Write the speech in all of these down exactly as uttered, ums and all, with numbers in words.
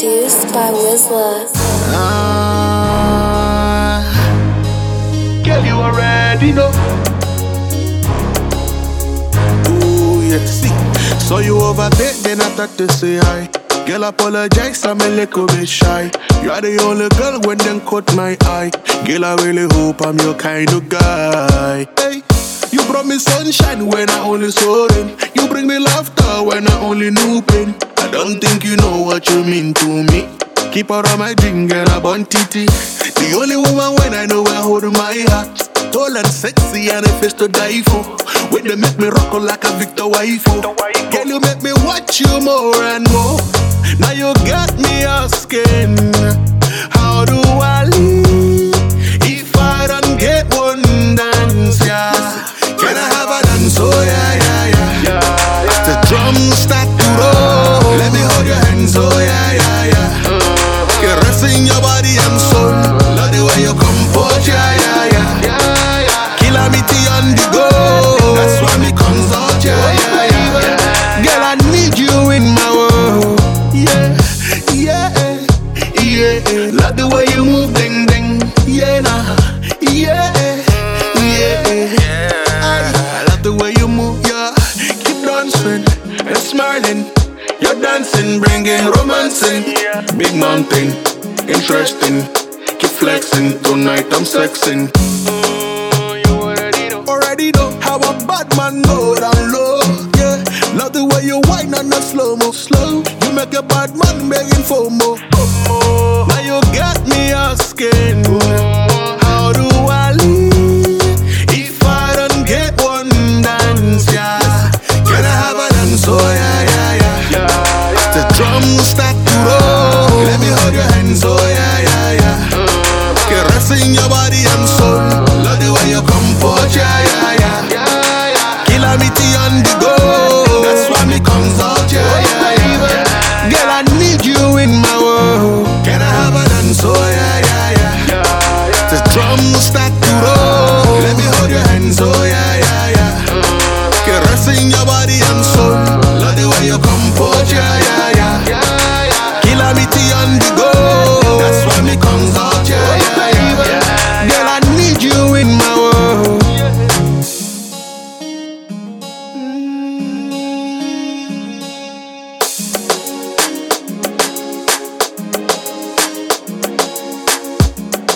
Produced by Whizzla. Ah, girl, you already know. Ooh, yeah, see. Saw you over there, then I thought to say hi. Girl, apologize, I'm a little bit shy. You are the only girl when them caught my eye. Girl, I really hope I'm your kind of guy. Hey, you brought me sunshine when I only saw rain. You bring me laughter when I only knew pain. I don't think you know what you mean to me. Keep her on my drink and I burn titty. The only woman when I know I hold my heart. Tall and sexy and a face to die for. When they make me rock like a Victor Wifo. Girl, you make me watch you more and more. Now you got me asking, how do I live if I don't get one dance, yeah? Can I have a dance, oh yeah, yeah, yeah. As the drums start to roll, let me hold your hands, oh yeah, yeah, yeah. Caressing your body and soul, love the way you compose, yeah, yeah, yeah. Calamity on the go, that's why me comes out, yeah, yeah, yeah. Girl, I need you in my world, yeah, yeah, yeah. Love the way you move, ding, ding, yeah, nah, yeah, yeah. I love the way you move, yeah. Keep dancing and smiling. You're dancing, bringing romancing. Big mountain, interesting. Keep flexing, tonight I'm sexing. Already know how a bad man go down low, yeah. Love the way you whine on the slow-mo, slow. You make a bad man begging for more. Now you got me asking, how do I live if I don't get one dance, yeah? Can I have a dance, oh yeah, yeah, yeah. As the drums start to roll, let me hold your hands, oh yeah, yeah, yeah. Caressing your body and soul, love the way you compose, yeah, yeah, yeah. Calamity on the go, that's why me comes out, yeah, yeah, yeah. Girl, I need you in my world. Can I have a dance, oh yeah, yeah, yeah. The drums start to roll, let me hold your hands, oh yeah, yeah, yeah. Caressing your body and soul, love the way you compose, yeah, yeah, yeah. Calamity on the go, that's why me comes out, yeah, yeah, yeah. Girl, I need you in my world.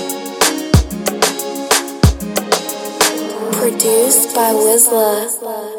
Produced by Whizzla.